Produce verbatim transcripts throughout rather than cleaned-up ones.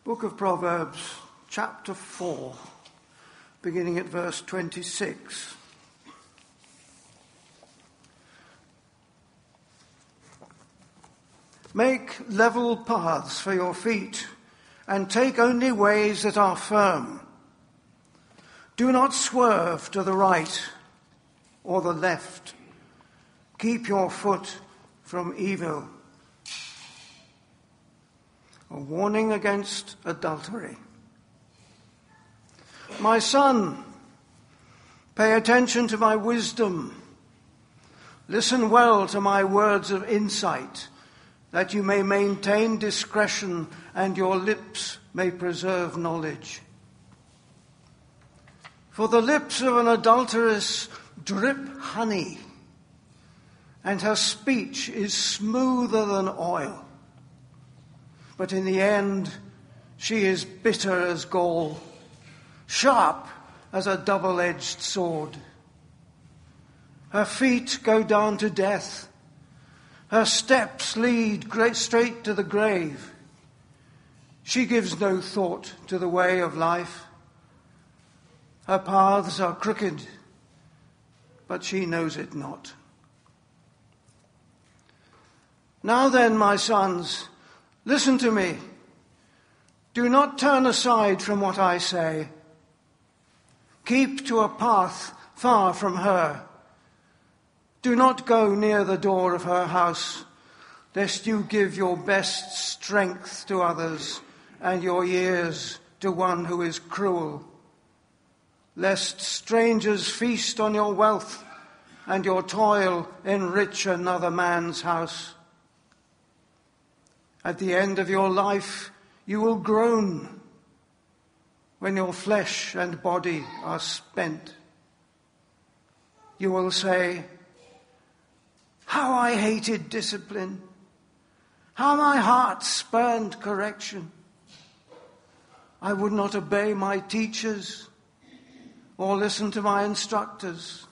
Book of Proverbs, chapter four, beginning at verse twenty-six. Make level paths for your feet, and take only ways that are firm. Do not swerve to the right or the left. Keep your foot from evil. A warning against adultery. My son, pay attention to my wisdom. Listen well to my words of insight, that you may maintain discretion and your lips may preserve knowledge. For the lips of an adulteress drip honey, and her speech is smoother than oil. But in the end, she is bitter as gall, sharp as a double-edged sword. Her feet go down to death. Her steps lead great straight to the grave. She gives no thought to the way of life. Her paths are crooked, but she knows it not. Now then, my sons, listen to me. Do not turn aside from what I say. Keep to a path far from her. Do not go near the door of her house, lest you give your best strength to others and your years to one who is cruel. Lest strangers feast on your wealth and your toil enrich another man's house. At the end of your life, you will groan when your flesh and body are spent. You will say, how I hated discipline, how my heart spurned correction. I would not obey my teachers or listen to my instructors.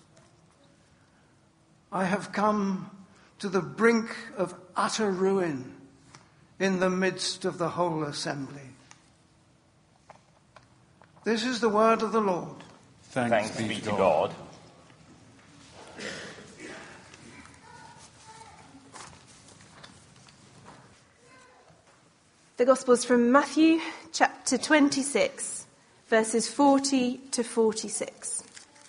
I have come to the brink of utter ruin in the midst of the whole assembly. This is the word of the Lord. Thanks, Thanks be to God. God. The Gospels from Matthew chapter twenty-six, verses forty to forty-six.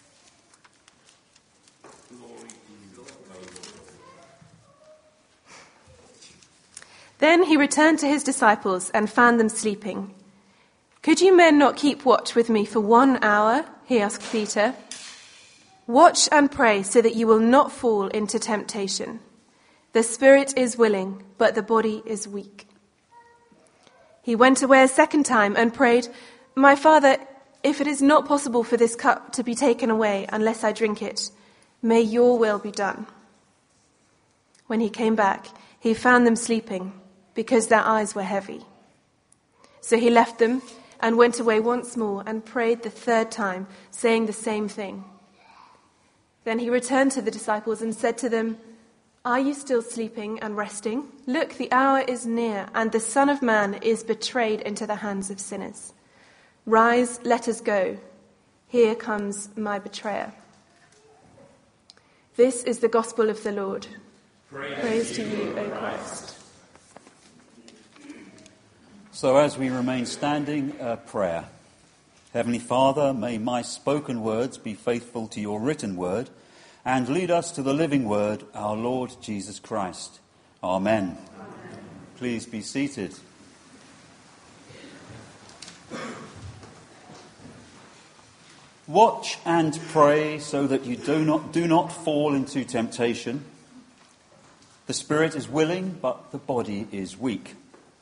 Then he returned to his disciples and found them sleeping. Could you men not keep watch with me for one hour? He asked Peter. Watch and pray so that you will not fall into temptation. The spirit is willing, but the body is weak. He went away a second time and prayed, My Father, if it is not possible for this cup to be taken away unless I drink it, may your will be done. When he came back, he found them sleeping, because their eyes were heavy. So he left them and went away once more and prayed the third time, saying the same thing. Then he returned to the disciples and said to them, Are you still sleeping and resting? Look, the hour is near, and the Son of Man is betrayed into the hands of sinners. Rise, let us go. Here comes my betrayer. This is the gospel of the Lord. Praise, Praise to you, O Christ. So as we remain standing, uh, prayer. Heavenly Father, may my spoken words be faithful to your written word, and lead us to the living word, our Lord Jesus Christ. Amen. Amen. Please be seated. Watch and pray so that you do not, do not fall into temptation. The spirit is willing, but the body is weak.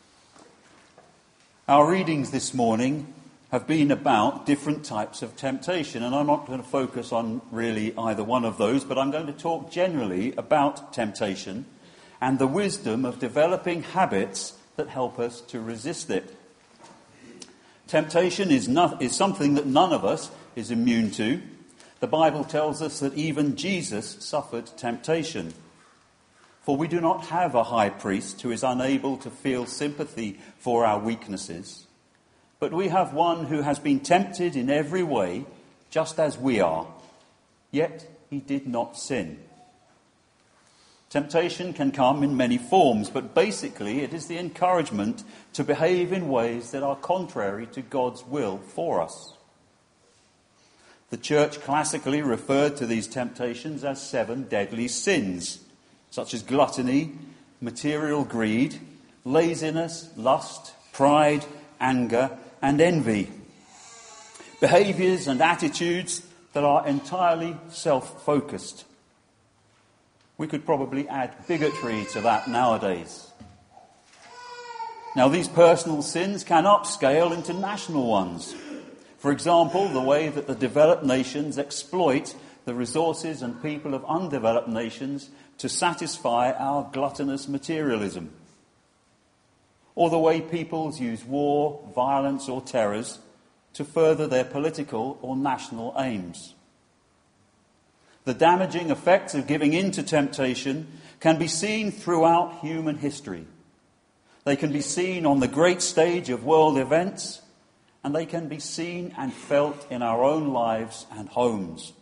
Our readings this morning have been about different types of temptation, and I'm not going to focus on really either one of those, but I'm going to talk generally about temptation and the wisdom of developing habits that help us to resist it. Temptation is, not, is something that none of us is immune to. The Bible tells us that even Jesus suffered temptation. For we do not have a high priest who is unable to feel sympathy for our weaknesses, But we have one who has been tempted in every way, just as we are, yet he did not sin. Temptation can come in many forms, but basically it is the encouragement to behave in ways that are contrary to God's will for us. The church classically referred to these temptations as seven deadly sins, such as gluttony, material greed, laziness, lust, pride, anger, and envy. Behaviours and attitudes that are entirely self-focused. We could probably add bigotry to that nowadays. Now, these personal sins can upscale into national ones. For example, the way that the developed nations exploit the resources and people of undeveloped nations to satisfy our gluttonous materialism. Or the way peoples use war, violence or terrors to further their political or national aims. The damaging effects of giving in to temptation can be seen throughout human history. They can be seen on the great stage of world events, and they can be seen and felt in our own lives and homes.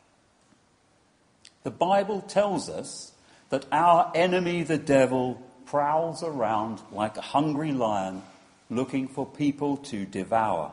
The Bible tells us that our enemy, the devil, prowls around like a hungry lion looking for people to devour.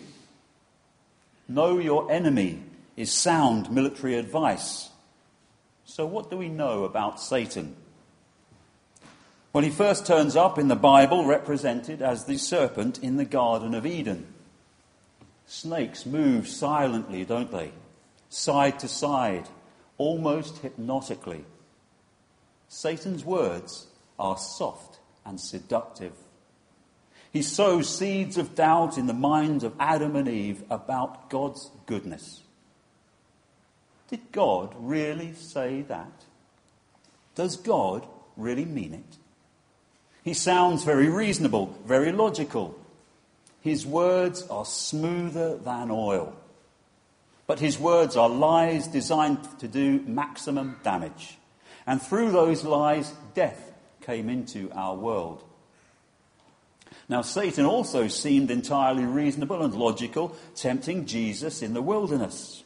Know your enemy is sound military advice. So what do we know about Satan? Well, he first turns up in the Bible represented as the serpent in the Garden of Eden. Snakes move silently, don't they? Side to side, almost hypnotically. Satan's words are soft and seductive. He sows seeds of doubt in the minds of Adam and Eve about God's goodness. Did God really say that? Does God really mean it? He sounds very reasonable, very logical. His words are smoother than oil. But his words are lies designed to do maximum damage. And through those lies, death came into our world. Now, Satan also seemed entirely reasonable and logical, tempting Jesus in the wilderness.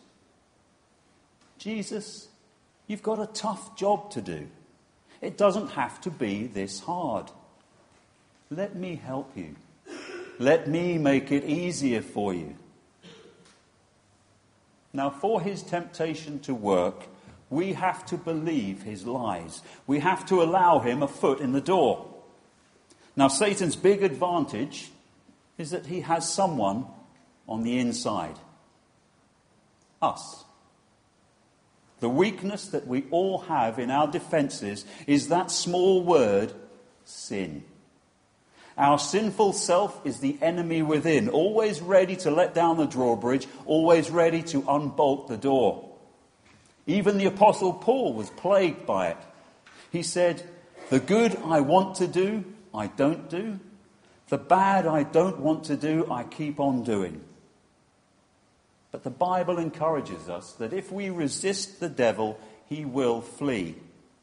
Jesus, you've got a tough job to do. It doesn't have to be this hard. Let me help you. Let me make it easier for you. Now, for his temptation to work, we have to believe his lies. We have to allow him a foot in the door. Now, Satan's big advantage is that he has someone on the inside. Us. The weakness that we all have in our defences is that small word, sin. Our sinful self is the enemy within, always ready to let down the drawbridge, always ready to unbolt the door. Even the Apostle Paul was plagued by it. He said, "The good I want to do, I don't do. The bad I don't want to do, I keep on doing." But the Bible encourages us that if we resist the devil, he will flee.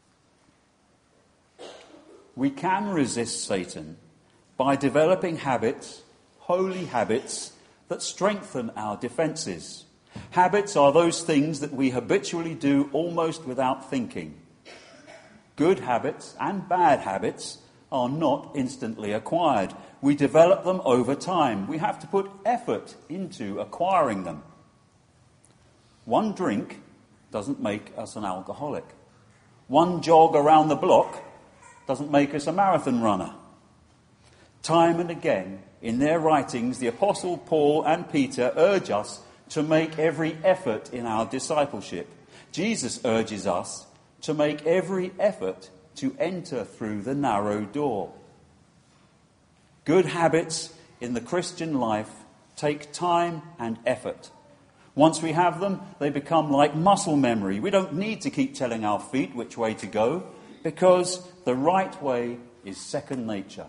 We can resist Satan by developing habits, holy habits, that strengthen our defences. Habits are those things that we habitually do almost without thinking. Good habits and bad habits are not instantly acquired. We develop them over time. We have to put effort into acquiring them. One drink doesn't make us an alcoholic. One jog around the block doesn't make us a marathon runner. Time and again, in their writings, the Apostle Paul and Peter urge us to make every effort in our discipleship. Jesus urges us to make every effort to enter through the narrow door. Good habits in the Christian life take time and effort. Once we have them, they become like muscle memory. We don't need to keep telling our feet which way to go, because the right way is second nature.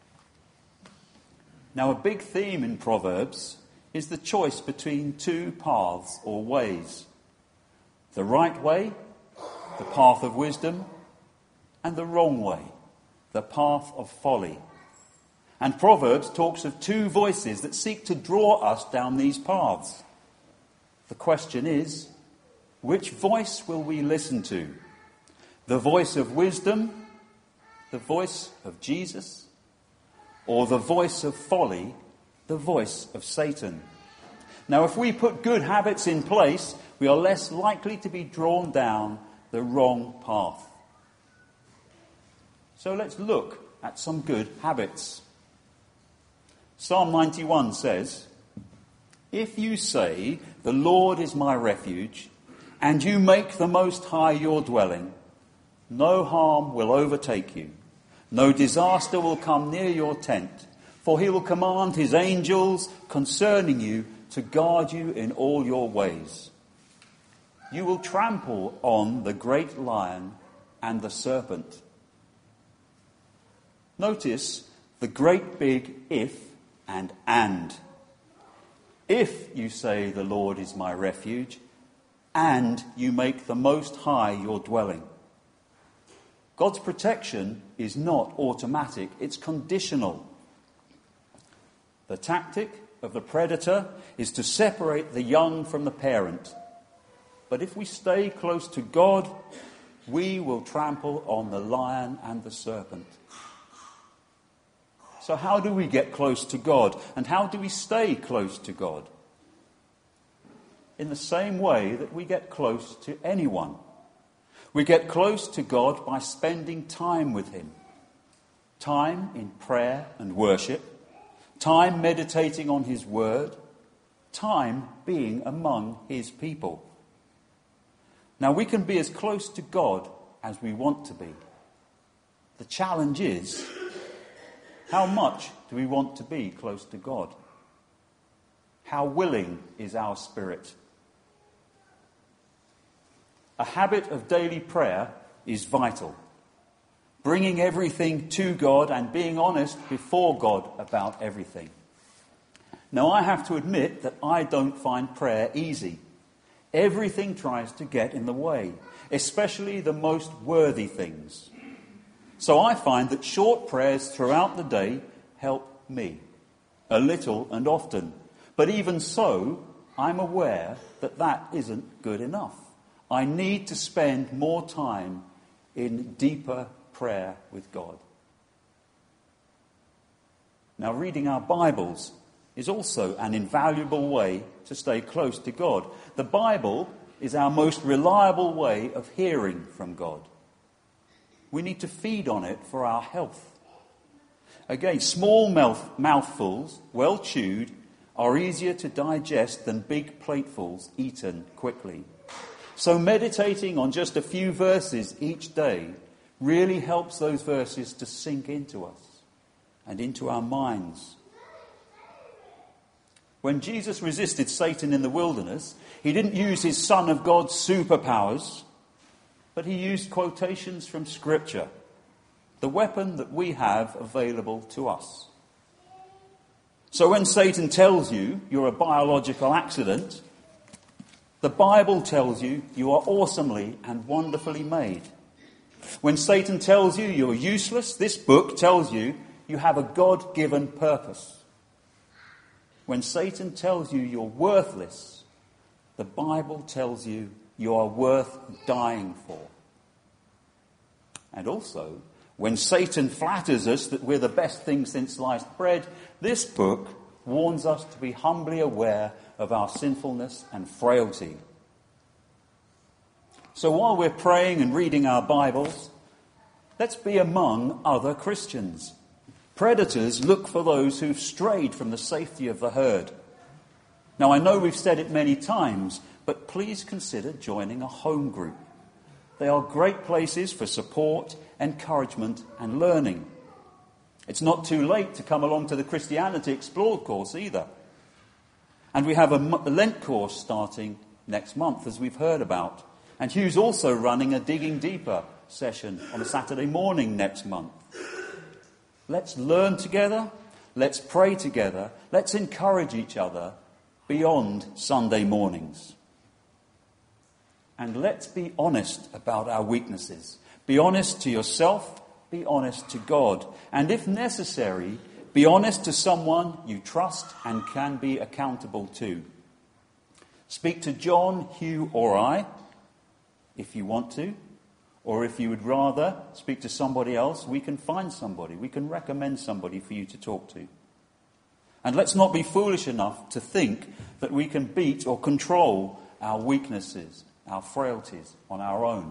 Now, a big theme in Proverbs is the choice between two paths or ways. The right way, the path of wisdom, and the wrong way, the path of folly. And Proverbs talks of two voices that seek to draw us down these paths. The question is, which voice will we listen to? The voice of wisdom, the voice of Jesus, or the voice of folly, the voice of Satan? Now, if we put good habits in place, we are less likely to be drawn down the wrong path. So let's look at some good habits. Psalm ninety-one says, "If you say, 'The Lord is my refuge,' and you make the Most High your dwelling, no harm will overtake you, no disaster will come near your tent, for he will command his angels concerning you to guard you in all your ways. You will trample on the great lion and the serpent." Notice the great big if and and. If you say, "The Lord is my refuge," and you make the Most High your dwelling. God's protection is not automatic, it's conditional. The tactic of the predator is to separate the young from the parent. But if we stay close to God, we will trample on the lion and the serpent. So how do we get close to God? And how do we stay close to God? In the same way that we get close to anyone. We get close to God by spending time with him. Time in prayer and worship. Time meditating on his word. Time being among his people. Now, we can be as close to God as we want to be. The challenge is, how much do we want to be close to God? How willing is our spirit? A habit of daily prayer is vital. Bringing everything to God and being honest before God about everything. Now, I have to admit that I don't find prayer easy. Everything tries to get in the way, especially the most worthy things. So I find that short prayers throughout the day help me, a little and often. But even so, I'm aware that that isn't good enough. I need to spend more time in deeper prayer with God. Now, reading our Bibles is also an invaluable way to stay close to God. The Bible is our most reliable way of hearing from God. We need to feed on it for our health. Again, small mouth, mouthfuls, well chewed, are easier to digest than big platefuls eaten quickly. So meditating on just a few verses each day really helps those verses to sink into us and into our minds. When Jesus resisted Satan in the wilderness, he didn't use his Son of God's superpowers, but he used quotations from Scripture, the weapon that we have available to us. So when Satan tells you you're a biological accident, the Bible tells you you are awesomely and wonderfully made. When Satan tells you you're useless, this book tells you you have a God-given purpose. When Satan tells you you're worthless, the Bible tells you you are worth dying for. And also, when Satan flatters us that we're the best thing since sliced bread, this book warns us to be humbly aware of our sinfulness and frailty. So while we're praying and reading our Bibles, let's be among other Christians. Predators look for those who've strayed from the safety of the herd. Now, I know we've said it many times, but please consider joining a home group. They are great places for support, encouragement, and learning. It's not too late to come along to the Christianity Explored course either. And we have a Lent course starting next month, as we've heard about. And Hugh's also running a Digging Deeper session on a Saturday morning next month. Let's learn together, let's pray together, let's encourage each other beyond Sunday mornings. And let's be honest about our weaknesses. Be honest to yourself, be honest to God. And if necessary, Be honest to someone you trust and can be accountable to. Speak to John, Hugh, or I, if you want to. Or if you would rather speak to somebody else, we can find somebody. We can recommend somebody for you to talk to. And let's not be foolish enough to think that we can beat or control our weaknesses, our frailties on our own.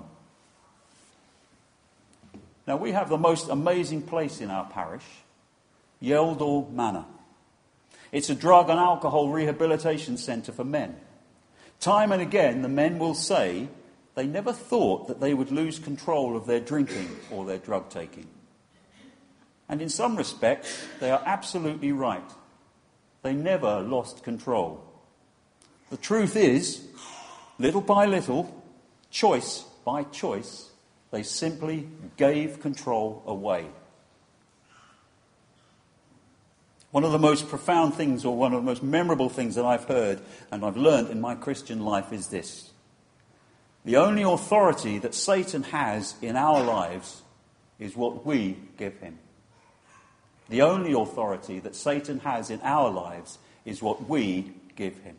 Now, we have the most amazing place in our parish, Yeldall Manor. It's a drug and alcohol rehabilitation centre for men. Time and again, the men will say they never thought that they would lose control of their drinking or their drug taking. And in some respects, they are absolutely right. They never lost control. The truth is, little by little, choice by choice, they simply gave control away. One of the most profound things, or one of the most memorable things that I've heard and I've learned in my Christian life is this. The only authority that Satan has in our lives is what we give him. The only authority that Satan has in our lives is what we give him.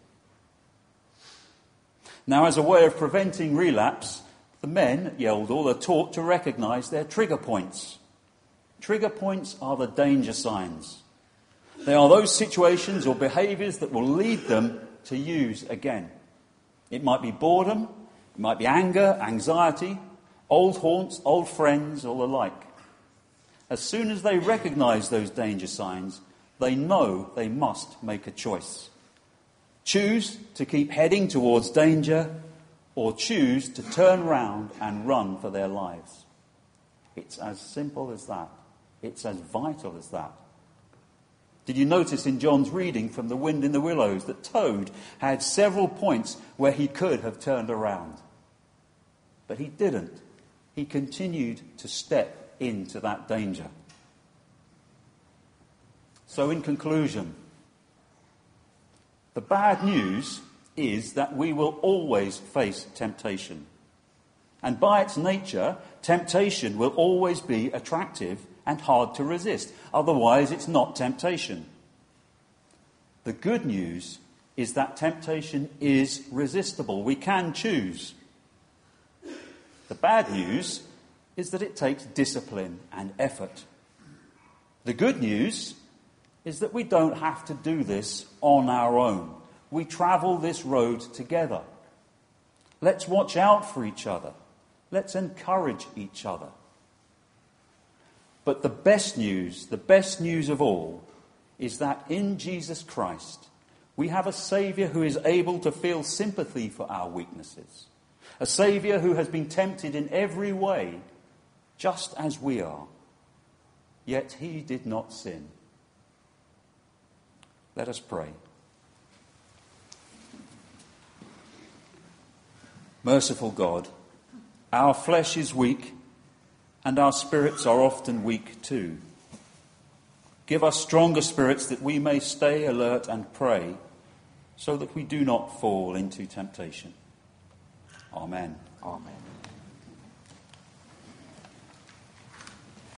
Now, as a way of preventing relapse, the men at Yeldall are taught to recognise their trigger points. Trigger points are the danger signs. They are those situations or behaviours that will lead them to use again. It might be boredom, it might be anger, anxiety, old haunts, old friends, or the like. As soon as they recognise those danger signs, they know they must make a choice. Choose to keep heading towards danger, or choose to turn round and run for their lives. It's as simple as that. It's as vital as that. Did you notice in John's reading from The Wind in the Willows that Toad had several points where he could have turned around? But he didn't. He continued to step into that danger. So in conclusion, the bad news is that we will always face temptation. And by its nature, temptation will always be attractive and hard to resist. Otherwise, it's not temptation. The good news is that temptation is resistible. We can choose. The bad news is that it takes discipline and effort. The good news is that we don't have to do this on our own. We travel this road together. Let's watch out for each other. Let's encourage each other. But the best news, the best news of all, is that in Jesus Christ, we have a Saviour who is able to feel sympathy for our weaknesses. A Saviour who has been tempted in every way, just as we are. Yet he did not sin. Let us pray. Merciful God, our flesh is weak, and our spirits are often weak too. Give us stronger spirits that we may stay alert and pray, so that we do not fall into temptation. Amen. Amen.